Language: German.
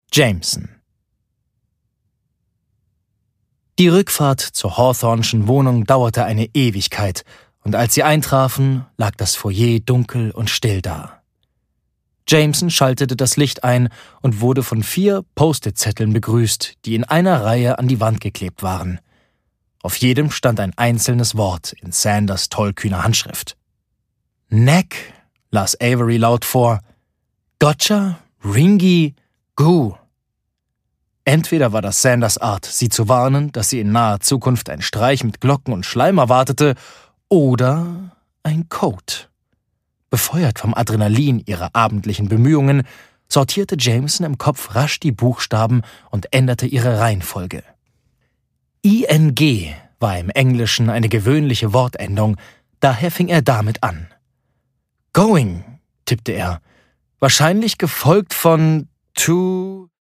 Jameson. Die Rückfahrt zur Hawthorne'schen Wohnung dauerte eine Ewigkeit, und als sie eintrafen, lag das Foyer dunkel und still da. Jameson schaltete das Licht ein und wurde von 4 Post-it-Zetteln begrüßt, die in einer Reihe an die Wand geklebt waren. Auf jedem stand ein einzelnes Wort in Sanders tollkühner Handschrift. Neck, las Avery laut vor. Gotcha, Ringy, Goo. Entweder war das Sanders Art, sie zu warnen, dass sie in naher Zukunft ein Streich mit Glocken und Schleim erwartete, oder ein Code. Befeuert vom Adrenalin ihrer abendlichen Bemühungen, sortierte Jameson im Kopf rasch die Buchstaben und änderte ihre Reihenfolge. ING war im Englischen eine gewöhnliche Wortendung, daher fing er damit an. Going, tippte er, wahrscheinlich gefolgt von to